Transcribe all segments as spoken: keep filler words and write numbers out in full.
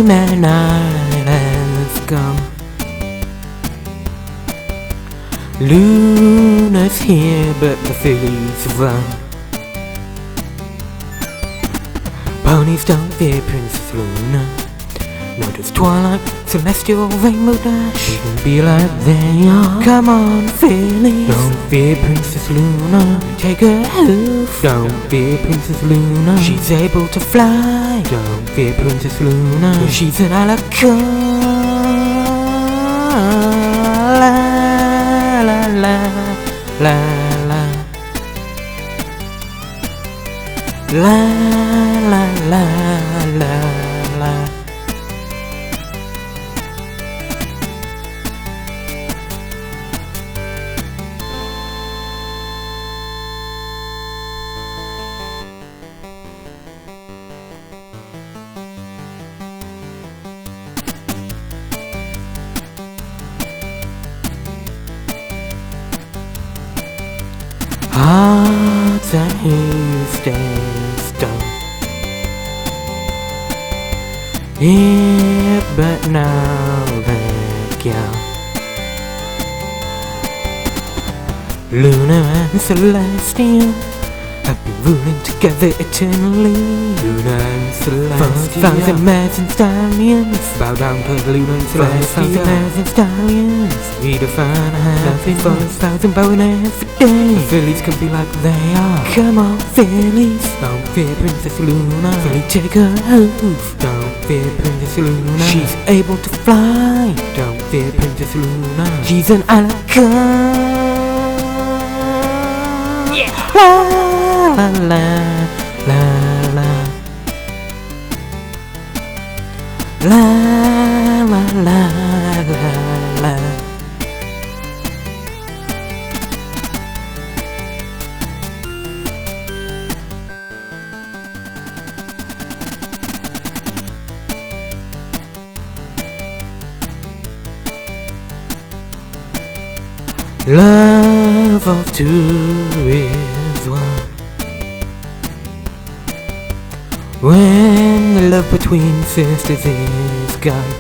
Man Island's gone. Luna's here, but the fillies run. Ponies don't fear Princess Luna. No, does Twilight, Celestial, Rainbow Dash even be like they are? Come on, fillies, don't fear Princess Luna. Take a hoof, don't fear Princess Luna. She's able to fly, don't fear Princess Luna. Cause she's an alicorn. La la la la la la la la la la. Hearts and who stand stone. Yeah, but now they're gone. Luna and Celestial have been ruling together eternally. Luna and Celestial, five thousand mares and stallions bow down to Luna and Celestial. Five thousand mares and stallions redefine a happy for a thousand bowing every day. The fillies can be like they are. Come on, fillies, don't fear Princess Luna. Filly, take her hoof, don't fear Princess Luna. She's able to fly, don't fear Princess Luna. She's an alicorn. Yeah. La la la la la la la la la la. Love of two is one. When the love between sisters is gone,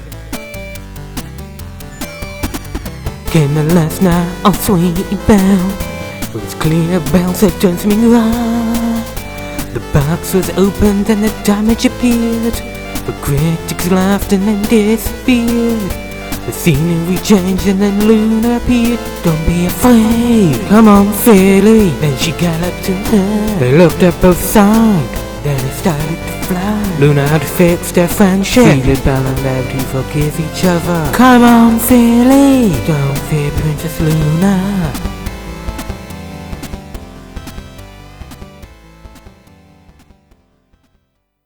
came the last night of sweet bell. It was clear bells that turned me right. The box was opened and the damage appeared. The critics laughed and then disappeared. The scenery changed and then Luna appeared. Don't be afraid, come on, filly. Then she galloped to her. They looked at both sides, then they started to fly. Luna had fixed their friendship. Treated Belle and Bev to forgive each other. Come on, filly, don't fear Princess Luna.